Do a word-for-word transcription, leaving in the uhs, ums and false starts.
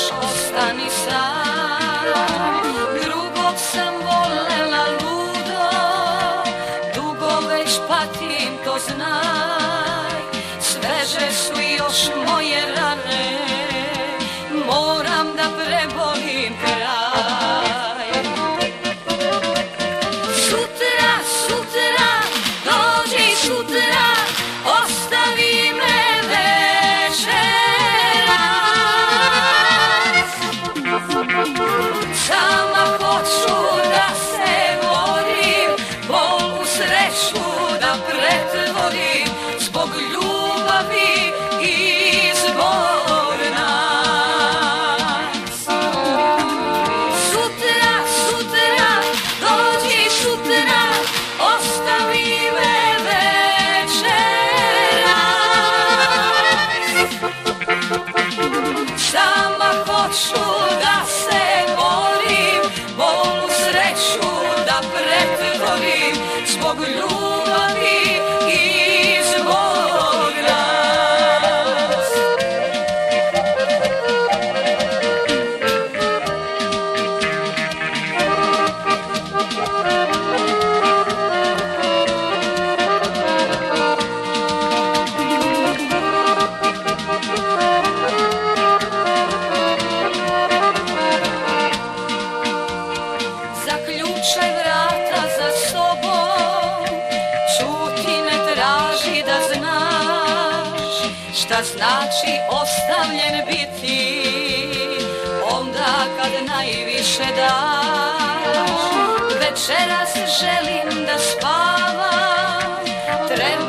ostani sam. Drugog sam volela ludo, dugo već patim, to znaj. Sveže su još moje rane, moram da prebolim kraj. Sutra, sutra, dođi sutra, ostavi me večeras. Sama hoću da se borim, bol u sreću da pretvorim, zbog ljubavi i zbog nas. Sutra, sutra, dođi sutra, ostavi me večeras. Sama hoću da se borim, bol u sreću da pretvorim, zbog ljubavi i zbog nas. Zaključaj vrata za sobom, ćuti, ne traži da znaš šta znači ostavljen biti, onda kad najviše daš. Večeras želim da spavam, treba